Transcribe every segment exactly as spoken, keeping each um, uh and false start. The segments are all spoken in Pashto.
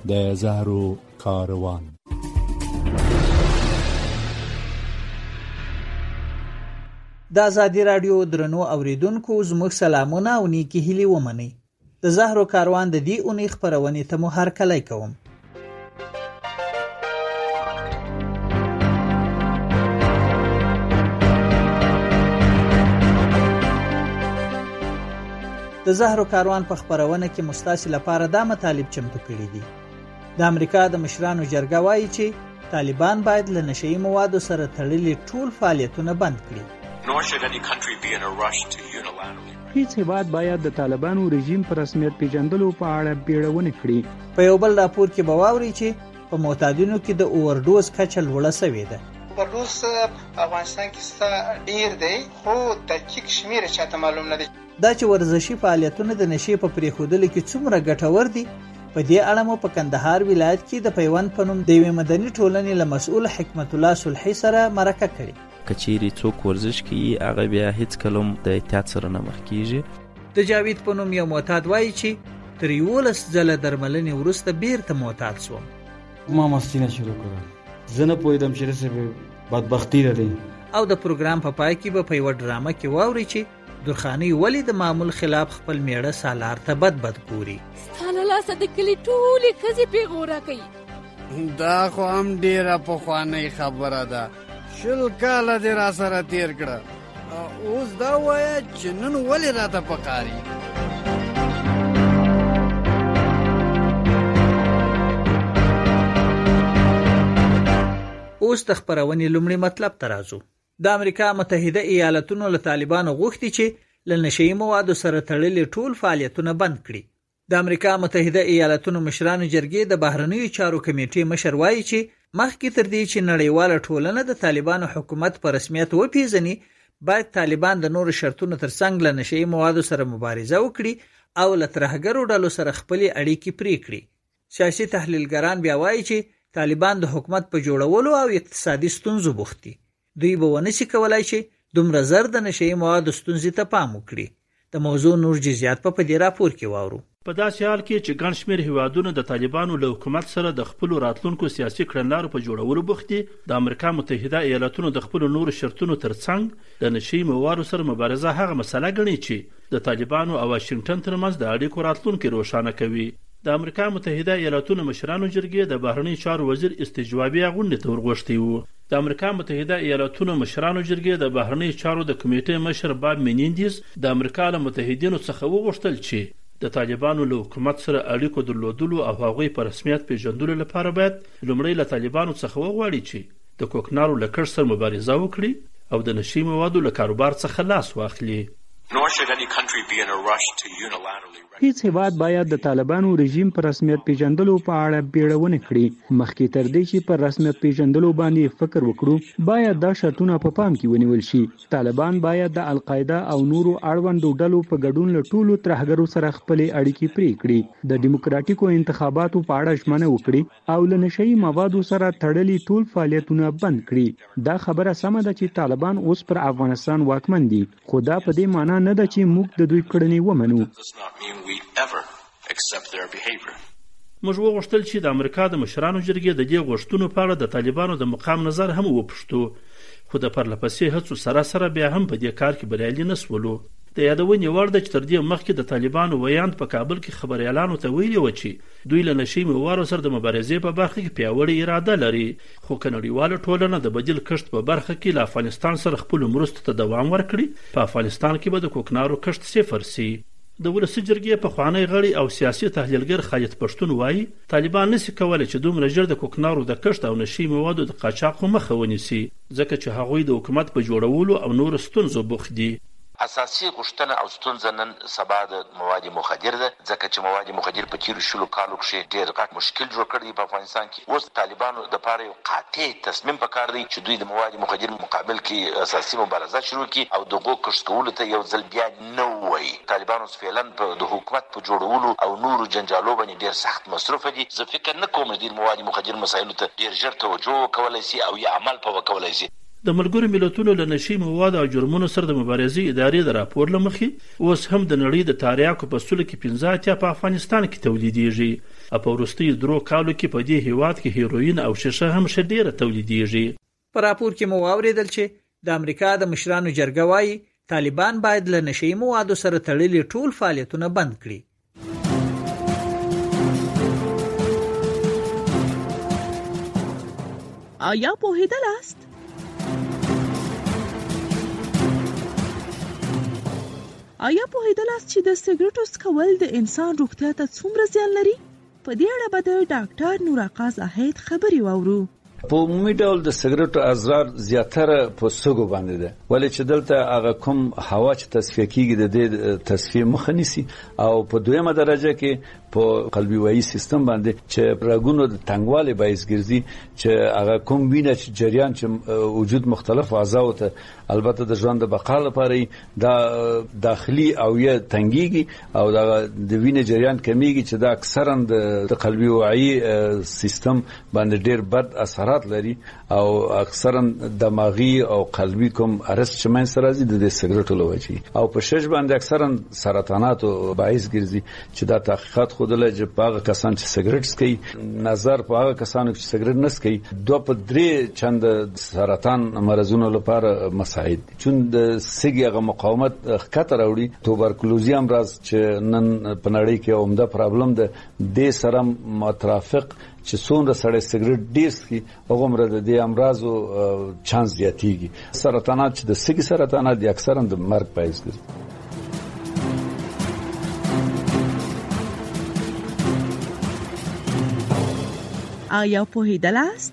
د زهرو کاروان. د ازادي رادیو درنو اوریدونکو زموږ سلامونه او نیکی هیلې ومنئ. د زهرو کاروان د دې اونۍ خپرونې ته مو هرکلی کوم. د زهرو کاروان په خپرونه کې مستاسي لپاره دا مطالب چمتو کړي دي. د امریکا د مشرانو جرګه وایي چې طالبان باید له نشئی موادو سره تړلي ټول فعالیتونه بند کړي. هیڅ هیواد باید د طالبانو رژیم پر رسمیت پیژندلو په اړه بیړونه کړي. په یو بل راپور کې به واوري چې په معتادینو کې د اوورډوز کچه لوړه شوې ده. اوورډوز افغانستان کې څه ډیر دی خو دقیق شمیر چاته معلوم نه دی. دا چې ورزشي فعالیتونه د نشي په پریښودلو کې څومره ګټور دي، په دې اړه مو په کندهار ولایت کې د پیوند په نوم د یوې مدني ټولنې له مسؤل حکمت الله صلحي سره مرکه کړې. کچېرې څوک ورزش کوي هغه بیا هیڅ کلم د احتیاط سره نه مخ کیږي. د جاوید په نوم یو معتاد وایي چې تر یولس ځله درملنې وروسته بیرته معتاد شوم. ما مستي نه شروع کړه، زه نه پوهېدم چې داسې بدبختي ده دی. او د پروګرام په پای کې به په یوه ډرامه کې واوري چې درخانۍ ولې د معمول خلاف خپل میړه سالار ته بد بد ګوري. ستا له لاسه د کلي ټولې ښځې پیغوره کوي. دا خو هم ډېره پخوانۍ خبره ده، شل کاله دې را سره تېر کړه، اوس دا وایه چې نن ولې راته پکاري. اوس د خپرونې لومړی مطلب ته راځو. د امریکا متحده ایالاتونو له طالبانو غوښتي چې له نشئی موادو سره تړلي ټول فعالیتونه بند کړي. د امریکا متحده ایالاتونو مشرانو جرګې د بهرنیو چارو کمیټې مشر وایي چې مخکې تر دې چې نړیواله ټولنه د طالبانو حکومت په رسمیت وپیژني، باید طالبان د نورو شرطونو ترڅنګ له نشئی موادو سره مبارزه وکړي او له ترهګرو ډلو سره خپلې اړیکې پرې کړي. سیاسي تحلیلګران بیا وایي چې طالبان د حکومت په جوړولو او اقتصادي ستونزو بوخت دي. دوی به ونشي کولای چې دومره زر د نشئی موادو ستونزې ته پام وکړي. د موضوع نور جزئیات په دې راپور کې واورو. په داسې حال کې چې ګڼ شمېر هیوادونه د طالبانو له حکومت سره د خپلو راتلونکو سیاسي کړنلارو په جوړولو بوخت دي، د امریکا متحده ایالاتونو د خپلو نورو شرطونو ترڅنګ د نشئی موادو سره مبارزه هغه مسله ګڼي چې د طالبانو او واشنګټن ترمنځ د اړیکو راتلونکي روښانه کوي. د امریکا متحده ایالاتونو مشرانو جرګې د بهرنیو چارو وزیر استجوابي غونډې ته ورغوښتی وو. د امریکا متحده ایالاتونو مشرانو جرګې د بهرنیو چارو د کمیټې مشر باب مینیندیز د امریکا له متحدینو څخه وغوښتل چې د طالبانو له حکومت سره اړیکو درلودلو او هغوی په رسمیت پیژندلو لپاره باید لومړی له طالبانو څخه وغواړي چې د کوکنارو له کښت سره مبارزه وکړي او د نشئی موادو له کاروبار څخه لاس واخلي. هیڅ هیواد باید د طالبانو رژیم پر رسمیت پیژندلو په اړه بیړونه کړي. مخکې تر دې چې پر رسمیت پیژندلو باندې فکر وکړو، باید دا شرطونه په پام کې ونیول شي. طالبان باید د القاعده او نورو اړوندو ډلو په ګډون له ټولو ترهګرو سره خپلې اړیکې پرې کړي، د دیموکراتیکو انتخاباتو په اړه ژمنه وکړي او له نشئی موادو سره تړلي ټول فعالیتونه بند کړي. دا خبره سمه ده چې طالبان اوس پر افغانستان واکمن دي، خو دا په دې معنی نه ده چې موږ د دوی کړنې ومنو. موږ وغوښتل چې د امریکا د مشرانو جرګې د دې غوښتنو په اړه د طالبانو د مقام نظر هم وپوښتو، خو د پرلپسې هڅو سره سره بیا هم په دې کار کې بریالي نه شولو. د یادونې وړ ده چې تر دې مخکې د طالبانو ویاند په کابل کې خبریالانو ته ویلي وه چې دوی له نشئی موادو سره د مبارزې په برخه کې پیاوړې اراده لري، خو که نړیواله ټولنه د بدیل کښت په برخه کې له افغانستان سره خپلو مرستو ته دوام ورکړي، په افغانستان کې به د کوکنارو کښت صفر سي. د ولسي جرګې پخوانی غړی او سیاسي تحلیلګر خالد پښتون وایي طالبان نشي کولی چې دومره ژر د کوکنارو د کښت او نشئی موادو د قاچاقو مخه ونیسي، ځکه چې هغوی د حکومت په جوړولو او نورو ستونزو بوخت دي. اساسي غوښتنه او ستونزه نن سبا د مواد مخدر ده، ځکه چې مواد مخدر په تیرو شلو کالو کې ډېر غټ مشکل جوړ کړی په افغانستان کې. اوس طالبانو د پاره یو قاطع تصمیم پکار دی چې دوی د مواد مخدر مقابل کې اساسي مبارزه شروع کړي او دغه کښت کولو ته یو ځل بیا نه وایي. طالبانو فعلا په د حکومت په جوړولو او نورو جنجالو باندې ډېر سخت مصروف دي. زه فکر نه کوم چې مواد مخدر مسایلو ته ډېر ژر توجه وکولای شي او یا عمل په وکولای شي. د ملګرو ملتونو له نشي موادو او جرمونو سره د مبارزې ادارې د راپور له مخې اوس هم د نړۍ د تریاکو په سلو کې پنځه اتیا په افغانستان کې تولیدیږي او په وروستیو درو کالو کې په دې هیواد کې هیروین او شیشه هم ښه ډیره تولیدیږي. په راپور کې مو واوریدل چې د امریکا د مشرانو جرګه وایي طالبان باید له نشي موادو سره تړلي ټول فعالیتونه بند کړي. آیا پوهیدلاست؟ آیا پوهیدلاست چې د سګریټو څکول د انسان روغتیا ته څومره زیان لري؟ په دې اړه به د ډاکټر نورعقا زاهد خبرې واورو. په عمومي ډول د سګریټو اضرار زیاتره په سږو باندې ده، ولې چې دلته هغه کوم هوا چې تصفیه کیږي د دې تصفیه مخه نیسي، او په دویمه درجه کې په قلبي وایي سیستم باندې چې رګونو د تنګوالي باعث ګرځي چې هغه کوم وینه چې جریان چې وجود مختلف اعضاء ته البته د ژوند د بقا لپاره دا داخلي او یا تنګيږي او دا د وینې جریان کمیږي چې دا اکثرا د قلبي وایي سیستم باندې ډېر بد اثرات لري او اکثرا دماغي او قلبي کوم ارست چې من سره راځي د سګریټو لوجي او په شش باندې اکثرا سرطانات باعث ګرځي چې دا تحقیقات خودله چې په کسان چې سګریټ سکي نظر په هغه کسانو چې سګریټ نه سکي دوه په درې چند سرطان مرزونو لپاره مساعد دي. چون د سګي هغه مقاومت خطر راوړي. توبرکلوزي امراض چې نن په نړۍ کې عمده پرابلم ده د سره مترافق چې څومره سړی سګریټ ډیر سکي هغه عمر د دې امراضو چانس زیاتېږي. سرطانات چې د سګي سرطانات دي اکثرا د مرګ باعث ګرځي. آیا پوهیدلاست؟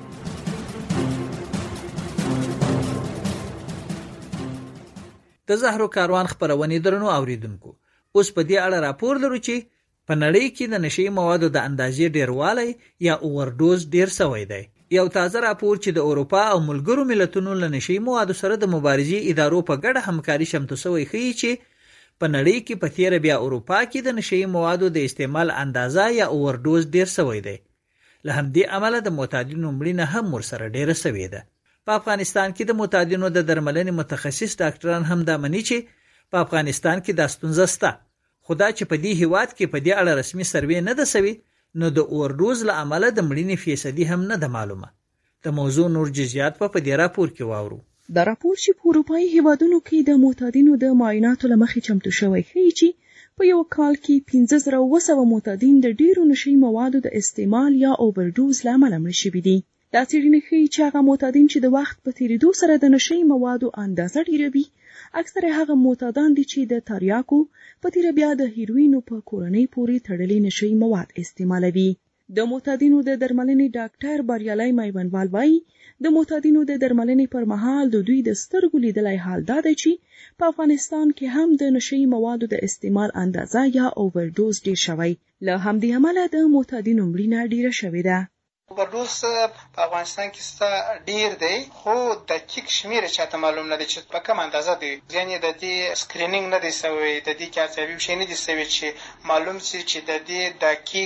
د زهرو کاروان خبرونه درنو اوریدونکو، اوس په دې اړه راپور لرو چې په نړۍ کې د نشي موادو د اندازې ډیروالی یا اوورډوز ډیر شوی دی. یو تازه راپور چې د اروپا او ملګرو ملتونو له نشي موادو سره د مبارزې ادارو په ګډه همکاري شمتو شوی ښیي چې په نړۍ کې په تیر بیا اروپا کې د نشي موادو د استعمال اندازه یا اوورډوز ډیر شوی دی. له همدې امله د معتادینو مړینه هم ورسره ډیره شوې ده. په افغانستان کې د معتادینو د درملنې متخصص ډاکټران هم دا مني چې په افغانستان کې دا ستونزه شته، خو دا چې په دې هیواد کې په دې اړه رسمي سروې نه ده شوې، نو د اوورډوز له امله د مړینې فیصدي هم نه ده معلومه. د موضوع نور جزئیات په دې راپور کې واورو. دا راپور چې په اروپایي هیوادونو کې د معتادینو د معایناتو له مخې چمتو شوی ښیي چې په یو کال کې پنځه زره اوه سوه معتادین د ډیرو نشي موادو د استعمال یا اوورډوز له امله مړه شوي دي. دا څېړنې ښیي چې هغه معتادین چې د وخت په تېرېدو سره د نشي موادو اندازه ډیروي اکثره هغه معتادان دي چې د تریاکو په تېره بیا د هیروینو په کورنۍ پورې تړلي نشي مواد استعمالوي. د معتادینو د درملنې ډاکټر بریالي میوندوال وایي د معتادینو د درملنې پر مهال د دوی د سترګو لیدلی حال دا دی چې په افغانستان کې هم د نشي موادو د استعمال اندازه یا اوورډوز ډیر شوی. له همدې امله د معتادینو مړینه ډیره شوې ده. اوورډوز په افغانستان کې ستا ډیر دی، خو دقیق شمیر چاته معلوم نه دی چې په کوم اندازه دی. یعنی د دې سکرینینګ نه دی شوی، د دې کې عصبي شی نه دی شوی چې معلوم شي چې د دې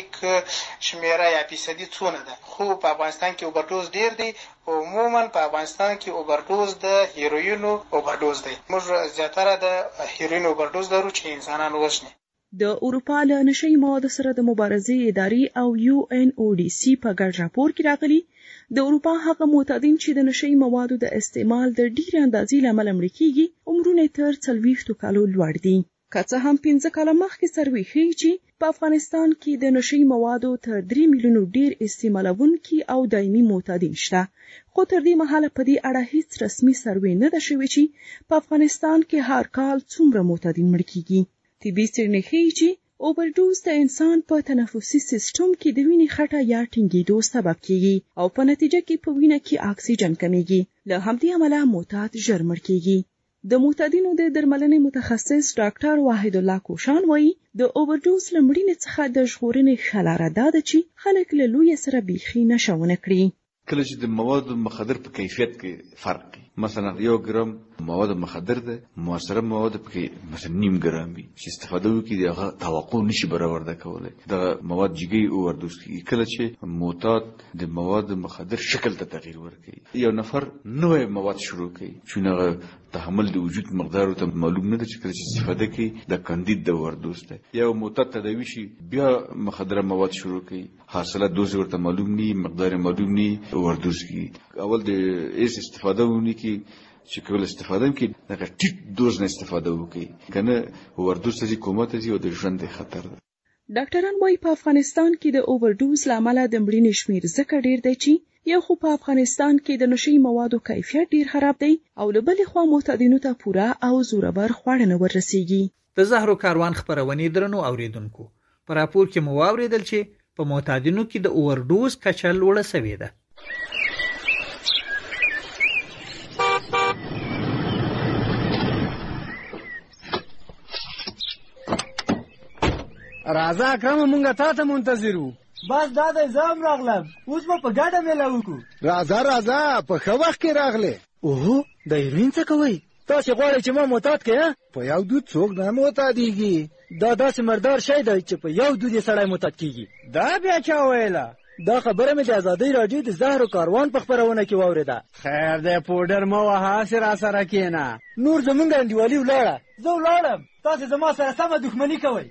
دقیق شمیره یا فیصدي څونه ده. خو په افغانستان کې اوورډوز ډیر دی. عموما په افغانستان کې اوورډوز د هیروینو اوورډوز دی. موږ زیاتره د هیروین اوورډوز لرو چې انسانان وژني. د اروپا له نشي موادو سره د مبارزې ادارې او یو ان او ډي سي په ګډ راپور کې راغلي د اروپا هغه معتادین چې د نشي موادو د استعمال د ډیر اندازې له امله مړه کیږي عمرونه تر څلوېښتو کالو لوړ دي. که څه هم پنځه کاله مخکې سروې ښیي چې په افغانستان کې د نشي موادو تر درې میلیونو ډیر استعمالونکي او دایمي معتادین شته، خو تر دې مهاله په دې اړه هیڅ رسمي سروې نه ده شوې چې په افغانستان کې هر کال څومره معتادین مړه کیږي. طبي څېړنې ښیي چې اوورډوز د انسان په تنفسي سیستم کې د وینې خټه یا ټینګېدو سبب کیږي او په نتیجه کې په وینه کې اکسیجن کمیږي. له همدې امله معتاد ژر مړ کیږي. د معتادینو د درملنې متخصص ډاکټر واحد الله کوشان وایي د اوورډوز له مړینې څخه د ژغورنې ښه لاره دا ده چې خلک له لویه سره بیخي نشه ونه کړي. کله چې د موادو مخدر په کیفیت کې فرق کوي، مثلا یو ګرام مواد مخدر ده موثره مواد پکې مثلا نیم ګرام وي چې استفاده وکړي دغه توقع نشي برابر ده کولای دغه مواد جګي اووردوز کیږي کله چې معتاد د مواد مخدر شکل ته تغییر ورکړي یو نفر نوې مواد شروع کوي چې هغه تحمل د وجود مقدار ته معلوم نه ده چې کله چې استفاده کوي د کاندید د اووردوز ده یو معتاد تداوی شي بیا مخدره مواد شروع کوي حاصله دوز ورته معلوم ني مقدار معلوم ني اووردوز کی اول د ایس استفاده ونی کی چې کول استفاده کوي دغه ټیټ دوز نه استفاده وکړي کنه اووردوز ته کومه ته او د ژوند خطر ده ډاکټران وايي په افغانستان کې د اوورډوز لامل د مړینې شمیر زکه ډیر دی چې یو خو په افغانستان کې د نشي موادو کیفیت ډیر خراب دی او له بلې خوا معتادینو ته پوره او زورور خواړه نه ورسیږي د زهرو کاروان خبرونه درنو اوریدونکو پر راپور کې مو واوریدل چې په معتادینو کې د اوورډوز کچه لوړه شوې ده راځه اکرم مونږه تا ته منتظر وو بس دا د زم راغلم اوس به په ګډه میله وکړو راځه راځه په ښه وخت کې راغلې اوهو د هیروین څه کوئ تاسې غواړئ چې ما معتاد کړې په یو دود څوک نه معتادېږي دا داسې مردار شی دی چې په یو دود یې سړی معتاد کېږي دا بیا چا ویله دا خبره مې د ازادۍ راډیو د زهرو کاروان په خپرونه کې واورېده خیر دی پوډر مه وهه هسې راسره کښېنه نور زمونږ انډیوالي ولاړه زه ولاړم تاسې زما سره سمه دښمني کوئ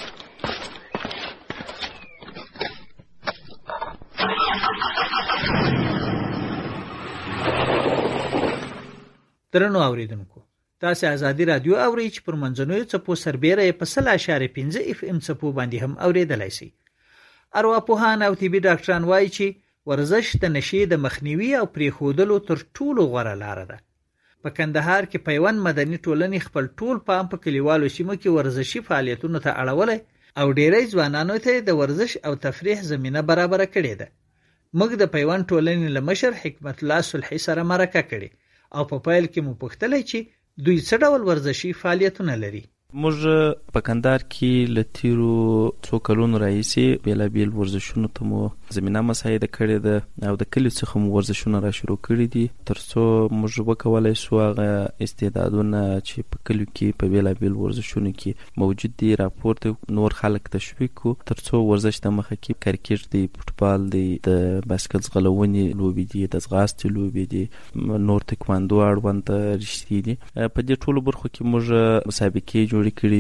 درنو اوریدونکو تاسو ازادي رادیو اورئ چې پر منځنوي څپو سربېره په سل اشاره پنځه اف ام څپو باندې هم اوریدلای شئ. ارواپوهان او طبي ډاکټران وایي چې ورزش د نشي د مخنیوي او پریښودلو تر ټولو غوره لاره ده. په کندهار کې پیوند مدني ټولنې خپل ټول پام په کلیوالو سیمو کې ورزشي فعالیتونو ته اړولی او ډیری ځوانانو ته د ورزش او تفریح زمینه برابر کړې ده. موږ د پیوند ټولنې له مشر حکمت الله صلحي سره مرکه کړې او په پیل کې مو پوښتلی چې دوی څه ډول ورزشي فعالیتونه لري. موږ په کندهار کې له تیرو څو کلونو راهیسې بېلابېل ورزشونو ته مو زمینه مساعده کړې ده او د کلیو څخه مو ورزشونه را شروع کړي دي تر څو موږ وکولی شو هغه استعدادونه چې په کلیو کې په بېلابېل ورزشونو کې موجود دي راپورته نور خلک تشویق کړو تر څو ورزش د مخه کې کرکټ دی، فوټبال دی، د بایسکل ځغلونې لوبې دي، د ځغاستې لوبې دي، نور تکواندو اړوند رشتې دي. په دې ټولو برخو کې موږ مسابقې جوړ کړي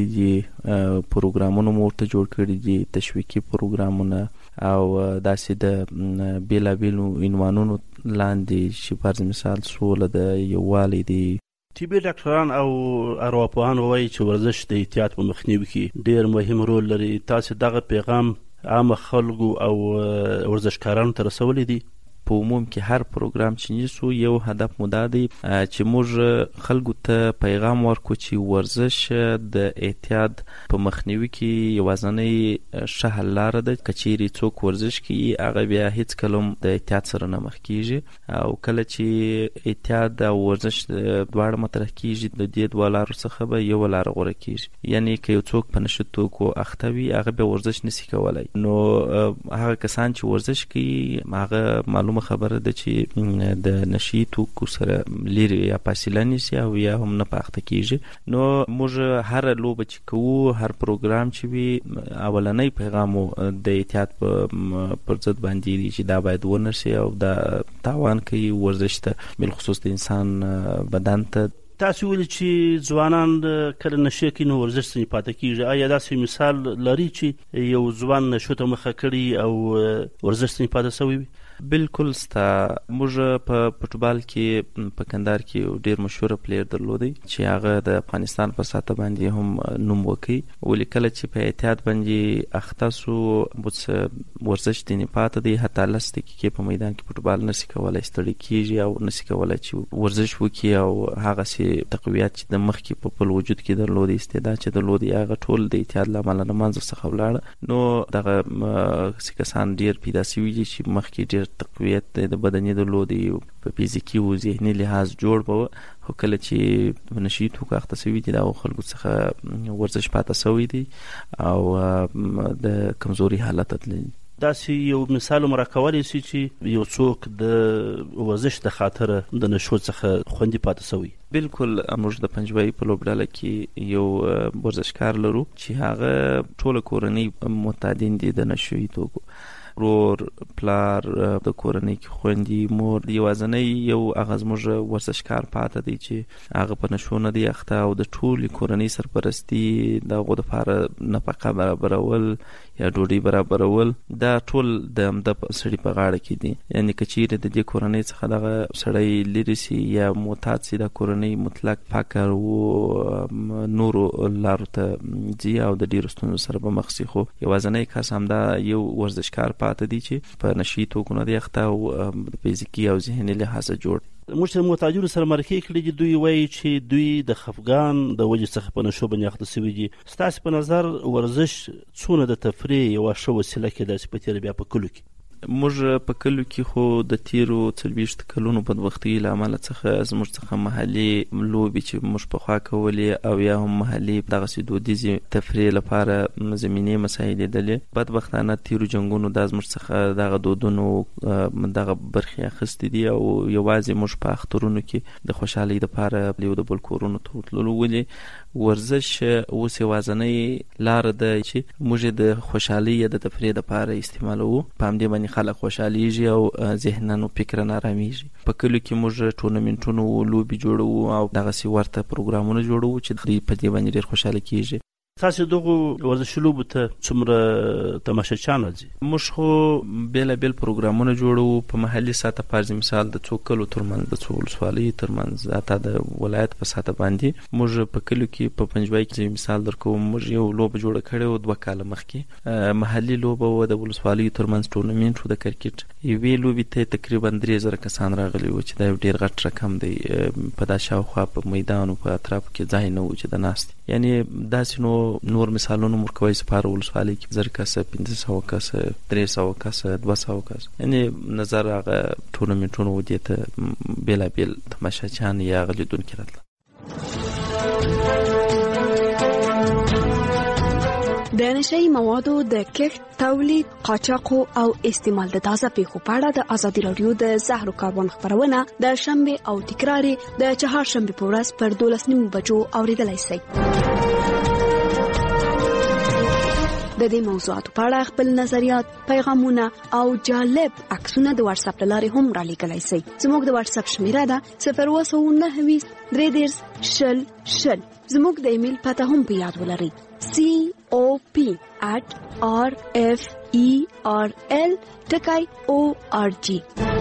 دي، پروګرامونه مو ورته جوړ کړي دي، تشویقي پروګرامونه او داسې د بیلابیلو عنوانونو لاندې چې فرض مثال سوله د یووالي دی. طبي ډاکټران او ارواپوهان وایي چې ورزش د احتیاط په مخنیوي کې ډېر مهم رول لري. تاسې دغه پیغام عامه خلکو او ورزشکارانو ته رسولی دی؟ په عموم کې هر پروګرام چې نیسو یو هدف مو دا دی چې موږ خلکو ته پیغام ورکړو چې ورزش د احتیاط په مخنیوي کې یوازینۍ ښه حل لاره ده. که چیرې څوک ورزش کوي هغه بیا هیڅکله هم د احتیاط سره نه مخ کېږي او کله چې احتیاط او ورزش دواړه مطرح کېږي د دې دوه لارو څخه به یوه لاره غوره کېږي. یعنې که یو څوک په نشه توکو اخته وي هغه بیا ورزش نشي کولی. نو هغه کسان چې ورزش کوي هغه معلوم خبره ده چې د نشي توکو سره لري یا فاصله نیسي او یا هم نه پاخته کیږي. نو موږ هر لوبه چې کوو هر پروګرام چې وي اولنی پیغام د احتیاط پر ضد باندې دی چې دا باید ونرسي او دا تاوان کوي ورزش ته بالخصوص د انسان بدن ته. تاسو ویل چې ځوانان کله نشه کوي نو ورزش څنګه پاتې کیږي؟ آیا داسې مثال لري چې یو ځوان نشو ته مخه کړي او ورزش څنګه پاتې شوی وي؟ بالکل ستا. موږ په فوټبال کې په کندهار کې ډیر مشهور پلیر درلودی چې هغه د افغانستان په ساته باندې هم نوم وکړي. ولې کله چې په احتیاط باندې اخته سو بوڅ ورزش دې پاتې دی حتی لس دقیقې په میدان کې فوټبال نشي کولای ستړي کیږي او نشي کولای چې ورزش وکړي او هغه سي تقویت چې د مخ کې په خپل وجود کې درلودي استعداد چې درلودي هغه ټول د احتیاط له امله نه منځ څخه ولاړه. نو دغه کسان ډیر پیدا شوي دي چې مخ کې ډیر تقویت د بدني درلودي په فزیکي او ذهني لحاظ جوړ به خو کله چې نشي توکو اخته شوي دي د خلکو څخه ورزش پاتې شوی دی او د کمزوري حالت تللی. داسې یو مثال مو راکولی شي چې یو څوک د ورزش د خاطره د نشو څخه خوندي پاتې سوی؟ بالکل موږ د پنجوایي په لوبډله کې یو ورزشکار لرو چې هغه ټوله کورنۍ معتادین دي د نشوي توکو، ورور، پلار، د کورنۍ کې خویندې، مور. یوازینی یو هغه زموږ ورزشکار پاته دی چې هغه په نشو نه دی اخته او د ټولې کورنۍ سرپرستي د هغو دپاره نفقه برابرول یا ډوډۍ برابرول دا ټول د همده سړي په غاړه کې دي. یعنې که چیرې د دې کورنۍ څخه دغه سړی لرې سي یا معتاد سي، دا کورنۍ مطلق فقر و نورو لارو ته ځي او د ډېرو ستونزو سره به مخ سي. خو یوازینی کس همدا یو ورزشکار پاته دی چې په نشي توکو نه دی اخته او د فزیکي او ذهني لحاظه جوړ. موږ چې معتادینو سره مرکې کړي دي، دوی وایي چې دوی د خفګان د وجې څخه په نشو باندې اخته سوي دي. ستاسې په نظر ورزش څونه د تفریح یوه ښه وسیله کېدای شي په تېره بیا په کلو کې؟ موږ په کلو کې خو د تیرو څلوېښت کلونو بدبختۍ له امله څخه زموږ څخه محلي لوبې چې موږ پخوا کولې او یا هم محلي دغسې دودیزې تفریح لپاره زمینې مسایل لیدلې، بدبختانه تیرو جنګونو دا زموږ څخه دغه دودونو دغه برخې اخیستې دي او یوازې موږ په اخترونو کې د خوشحالۍ دپاره یو د بل کورونو ته تللو ولې. ورزش اوس یوازینۍ لاره ده چې موږ د خوشحالۍ یا د تفریح دپاره استعمالوو، په همدې باندې خلک خوشحالیږي او ذهناً او فکراً آرامیږي. په کلو کې موږ ټورنمنټونه او لوبې جوړوو او دغسې ورته پروګرامونه جوړوو چې دوی په دې باندې ډېر خوشحاله کېږي. تاسې دغو ورزشي لوبو ته څومره تماشچیان راځي؟ موږ خو بېلابېل پروګرامونه جوړوو په محلي سطح، فرض مثال د څو کلو ترمنځ، د څو ولسوالیو ترمنځ، حتی د ولایت په سطح باندې. موږ په کلو کې په پنجوایي کې مثال درکوم، موږ یو لوبه جوړه کړې وه دوه کاله مخکې، محلي لوبه وه د ولسوالیو ترمنځ ټورنمنټ و د کرکټ. یوې لوبې ته تقریبا درې زره کسان راغلي وو چې دا یو ډېر غټ رقم دی. په دا شاوخوا په میدان او په اطرافو کې ځای نه و چې د ناستې. یعنې داسې نو نور مثالونه مو ورکوی سپاره ولسوالۍ کې زر کسه، پنځه سوه کسه، درې سوه کسه، دوه سوه کسه. یعنې نظر هغه ټورنمنټونه و دې ته بېلابېل تماشاچیان یا هغه لیدونکي راتله. د نشهیي موادو د کښت، تولید، قاچاق او استعمال د تازه پیښو په اړه د ازادي راډیو د زهرو کاروان خپرونه د شنبې او تکرار د چهارشنبې په ورځ پر دولس نیمو بجو اورېدلی شئ. د دې موضوعاتو په اړه خپل نظریات، پیغامونه او جالب عکسونه د واتس اپ له لارې هم را لیږلی شئ. زموږ د واتس اپ شمیره ده صفر اووه سوه نهه ویشت درې دېرش شل شل. زموږ د ایمیل پته هم په یاد ولرئ: سی او پی at r f e r l ټکی او ار جی.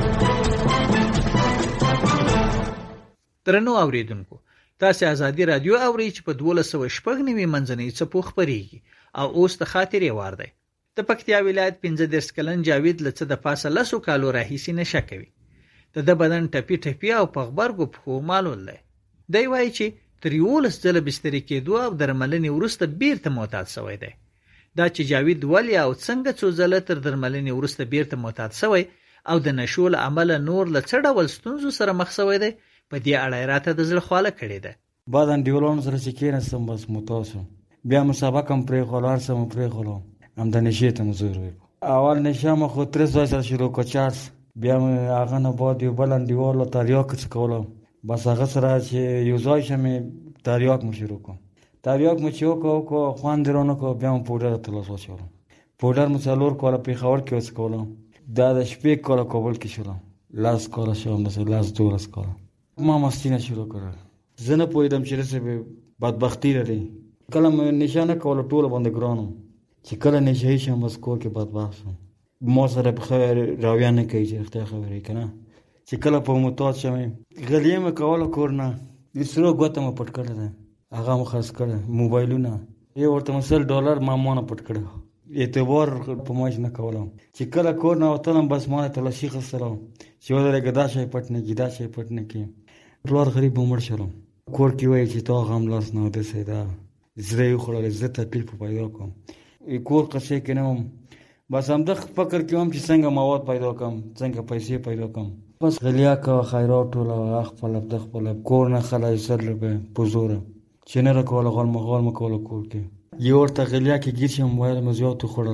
درنو اوریدونکو، تاسو ازادي رادیو اورئ چې په دولس سوه شپږ نوي منځنۍ څپو خپرېږي او اوس د خاطرې وار دی. د پکتیا ولایت پنځه دېرش کلن جاوید له څه د پاسه لسو کالو راهیسې نشه کوي. د ده بدن ټپي ټپي او په غبرګو پښو معلول دی. دی وایي چې تر یولس ځله بسترې کېدو او درملنې وروسته بیرته معتاد سوی دی. دا چې جاوید ولې او څنګه څو ځله تر درملنې وروسته بیرته معتاد سوی او د نشو له امله نور له څه ډول ستونزو سره مخ سوی دی، په دې اړه یې راته د زړه خواله کړې ده. بعد انډیولانو سره چې کېناستم بس معتاد شوم. بیا مسابقه هم پرېښوله، هر څه مو پرېښوله، همدا نشې ته مو زور وی. اول نشه مو خو ترې ځای سره شروع کړه چارس، بیا مې هغه نه بعد یو بل انډیوال له تریاک څه کوله، بس هغه سره چې یو ځای شم تریاک مو شروع کړم. تریاک مو چې وکړه وکړه خوند یې رانه کړه، بیا مو پوډر ته لاس واچولم. پوډر مو څلور کاله پېښور کې وڅکولم، دا د شپږ کاله کابل کې شولم، لس کاله شوم، داسې لس دولس کاله ما مستي نه شروع کړه. زه نه پوهېدم چې داسې بدبختي لري. کله مې نشه نه کوله، ټوله باندې ګرانم، چې کله نشهیي شم بس کور کې بدبخت شم. ما سره په راویه نه کوي چې رښتیا خبرې که نه. چې کله په معتاد شم غلیه مې کوله کور نه، د سرو ګوته مې پټ کړې ده، هغه مې خرڅ کړی، موبایلونه یې ورته مې سل ډالر ما ما نه پټ کړی، اعتبار په ما نه کولم. چې کله کور نه وتلم بس ما نه تلاشي خستلم چې ودرېږه دا شی پټ نه کړي، دا شی پټ نه کړي. پلار غریب مړ شلم، کور کې وایي چې تا غم لاس نه ودسې دا زړه یې وخوړلی، زه تکلیف پیدا کړم، کور قصې کې نه وم. بس همدغه فکر کې وم چې څنګه مواد پیدا کړم، څنګه پیسې پیدا کړم. بس غلیا کوه، خیرات ټوله، خپله د خپله کور نه خلی سر به په زوره چې نه راکوله، غالمه غالمه کوله کور کې. یو ورته غلیا کې ګیر شم، ویل مې زیات وخوړله،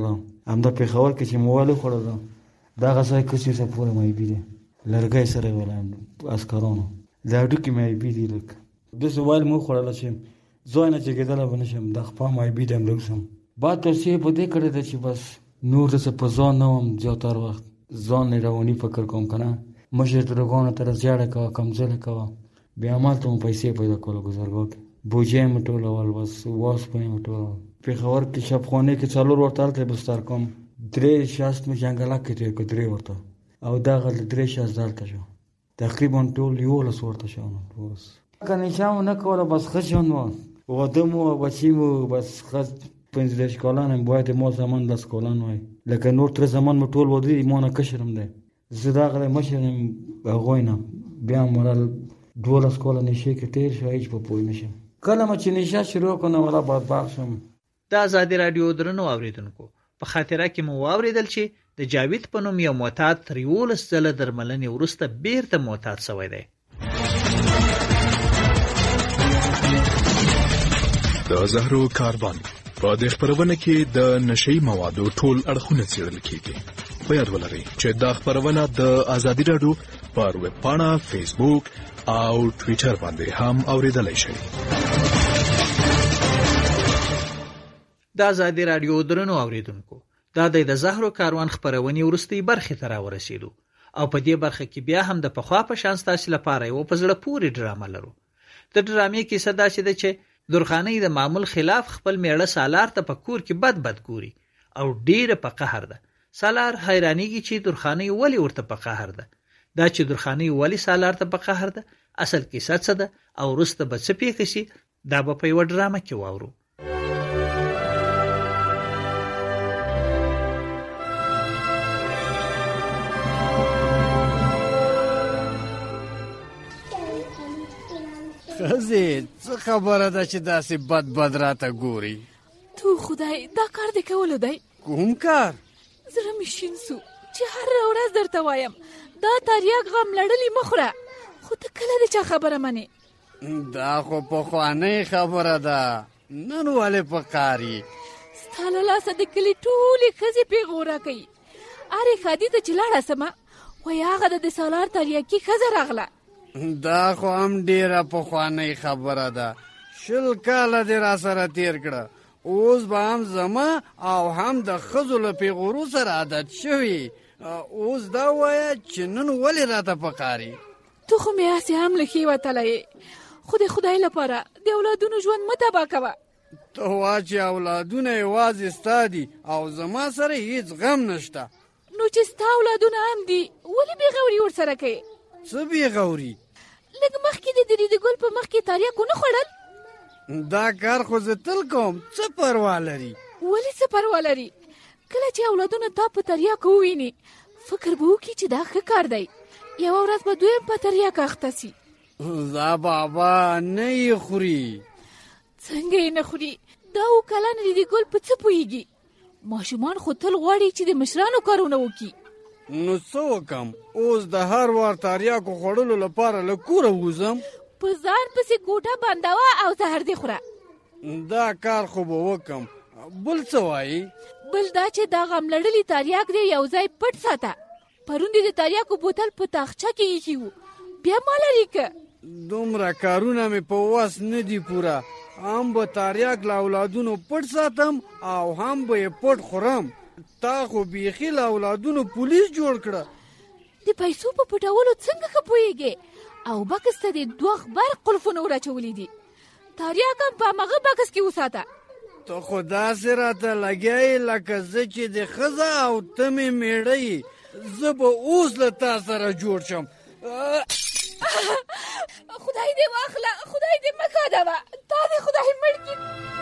همدا پېښور کې چې موال خوړل دا غسای کسي سره پوره مې بي دي لرګي سره ولاند اسکرونو دا ډوکی مې بي دي لک د سوال مو خوړل چې زوینه چې کېدل بنشم د خپل مې بي دم لوسم با تر څه په دې کړه چې بس نور څه په ځان نوم زیاتار وخت ځان نه رواني فکر کوم کنه مشه ترګونه تر زیاده کا کمزله کا بیا ما ته پیسې پیدا کول گزارګو بوجه مټول ول بس واس په مټول په خبر کې شپخونه کې څلور ورته ته بستر کوم درې شاست مې جنگلا کې ته کو درې ورته او دا غل درې شاست دالته شو تقریبا ټول یو لس ورته شو بس کنه شاو نه کوله بس خشون و ودمو بچیمو بس خد پنځه کالان باید مو زمان لاس کالان وای لکه نور تر زمان مټول ودی مونږه کشرم ده زدا غله مشرم غوینه بیا مورال دولس کاله نشه کې تیر شو هیڅ په پوه نشم کله ما چې نشه شروع کنه ولا بعد باخشم د آزادي رادیو درنو اوریدونکو په خاطره کې مو اوریدل چې د جاوید په نوم یو معتاد تر یولس ځله درملنې وروسته بیرته معتاد شوی دی. د زهرو کاروان په دې خبرونه کې د نشئی موادو ټول اړخونه څېړل کیږي. په یاد ولرئ چې دا خبرونه د آزادي رادیو پر ویب پاڼه، فیسبوک او ټویټر باندې هم اوریدلای شئ. د آزادي رادیو درنو اوریدونکو دا د زهرو کاروان خبرونه ورستي برخه تر ورسېدو او په دې برخه کې بیا هم د پخوا په شان ستاسو لپاره یو په زړه پورې ډرامه لرو. د ډرامې کې صدا شته چې درخانۍ د معمول خلاف خپل میړه سالار ته په کور کې بد بد ګوري او ډیره په قهر ده. سالار حیرانېږي چې درخانۍ ولی ورته په قهر ده. دا چې درخانۍ ولی سالار ته په قهر ده اصل کیسه څه ده او وروسته به څه پیښ شي دا به په یوه ډرامه کې واورو. خزی څه خبره ده چې داسې بد بد راته ګوري؟ تو خدای دا کار دې کولو دی؟ کوم کار؟ زړه مې شین سو چې هر ورځ درته وایم دا تریاک غم لړلې مه خوره، خو ته کله د چا خبره منې؟ دا خو پخوانۍ خبره ده، نن ولې په قار یې؟ ستا له لاسه د کلي ټولې ښځې پیغوره کوي. ارې ښادي ته چې لاړه سمه وایي هغه د د سالار تریاکي ښځه راغله. دا خو هم ډیره پخوانۍ خبره ده، شل کاله دې را سره تیر کړه، اوس به هم زما او هم د ښځو له پیغورو سره عادت شوي. اوس دا وایه چې نن ولې راته په قار یې؟ تو خو مې هسې هم له ښې وتلی یې، خو د خدای لپاره د اولادونو ژوند مه تباه کوه. ته وا چې اولادونه یوازې ستا دي او زما سره هیڅ غم نشته. نو چې ستا اولادونه هم دي ولې بېغوري ورسره کوې؟ څه بېغوري؟ لږ مخکې د درې د ګل په مخ کې تریاک ونه خوړل؟ دا کار خو زه تل کوم، څه پروا لري؟ ولې څه پروا لري؟ کله چې اولادونه تا په تریاکو وویني فکر به وکړي چې دا ښه کار دی، یوه ورځ به دویم په تریاک اخته سي. دا بابا نه یې خوري. څنګه یې نه خوري؟ دا اووه کلن د ګل په څه پوهېږي؟ ماشومان خو تل غواړي چې د مشرانو کارونه وکړي. نو څه وکم؟ اوس د هر وار تریاکو خوړلو لپاره له کوره ووځم؟ په ځان پسې کوټه بندوه او زهر دې خوره. دا کار خو به وکم. بل څه وایي؟ بل دا چې دا غم لړلي تریاک دې یو ځای پټ ساته. پرون دې د تریاکو بوتل په تاخچه کې ایښي وو، بیا ما لرې که. دومره کارونه مې په وس نه دي پوره، هم به تریاک له اولادونو پټ ساتم او هم به یې پټ خورم. تا خو بیخي له اولادونو پولیس جوړ کړه. د پیسو په پټولو څنګه ښه پوهېږې؟ او بکس ته دې دوه غبر قلفونه وراچولي دي، تریاک هم په همغه بکس کې وساته. ته خو داسې راته لګیا یې لکه زه چې د ښځه او ته مې میړه یې. زه به اوس له تا سره جوړ شم. خدای دې واخله، خدای دې مه کاږه، تا دې خدای مړ کړي.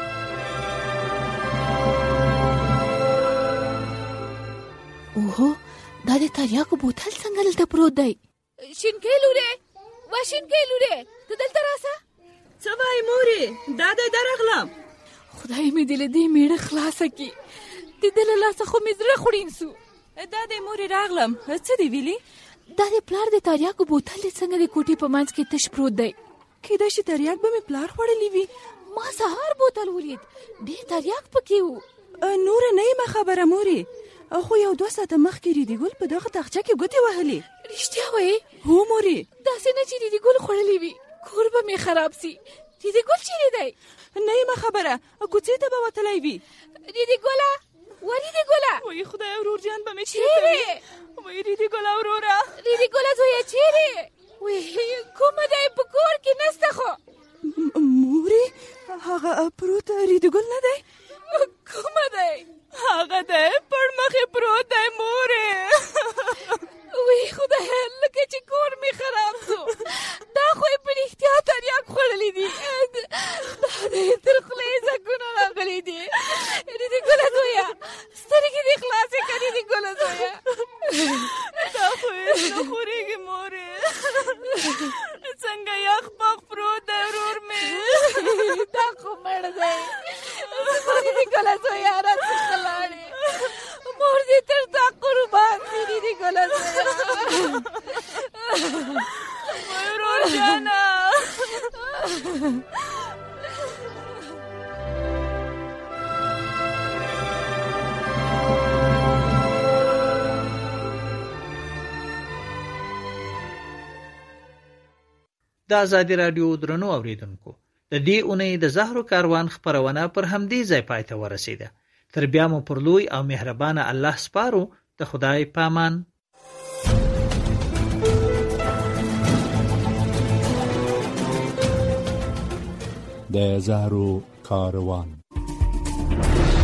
اوهو دا د تریاکو بوتل څنګه دلته پروت دی؟ شینکۍ لورې، وا شینکۍ لورې ته دلته راسه. څه وایې مورې؟ دا دی درغلم. خدای مې دې له دې میړه خلاصه کړي، د ده له لاسه خو مې زړه خوړین سو. دا دی مورې راغلم، څه دې ویلي؟ دا د پلار د تریاکو بوتل دې څنګه د کوټې په منځ کې تش پروت دی. کیدای شي تریاک به مې پلار خوړلی وي. ما سهار بوتل ولید، ډېر تریاک پکې و. نوره نه یم خبره مورې، خو یو دوه ساعته مخکې ریدي ګل په دغه تاخچه کې ګوتې وهلې. رښتیا وایې؟ هو مورې. داسې نه چې ریدي ګل خوړلې وي، کور به مې خراب سي. ریدي ګل چیرې دی؟ نه یمه خبره، کوڅې ته به وتلی وي. ریدي ګله، و ریدي ګله، وایي خدای ورور جان به مې چیرته وي. وایي ریدي ګله وروره، ریدي ګله زویه چیرې؟ وایي کومه دی؟ په کور کې نسته خو. مورې هغه پروت ریدي ګل نه دی؟ کومه دی؟ هغه دی پړ مخې پروت دی مورې. وی خدایه لکه چې کور مې خراب شو. دا خو یې په رښتیا تریاک خوړلی دي. دا دی تر خولې زګونه راغلي دي. ریدي ګله زویه سترګې دې خلاصې کړه ریدي ګله زویه. دا خو یې نه خورېږي مورې. څنګه یخ پخ پروت دی ورور مې. دا خو مړ دی. ریدي ګله زویه راڅخه لاړې. مور دې تر تا قربان دي ریدي ګله زویه. وای ورور جانه. د ازادي راډیو درنو اوریدونکو، د دې اونۍ د زهرو کاروان خپرونه پر همدې ځای پای ته ورسیده. تر بیا مو پر لوی او مهربانه الله سپارو. د خدای پامان. د زهرو کاروان.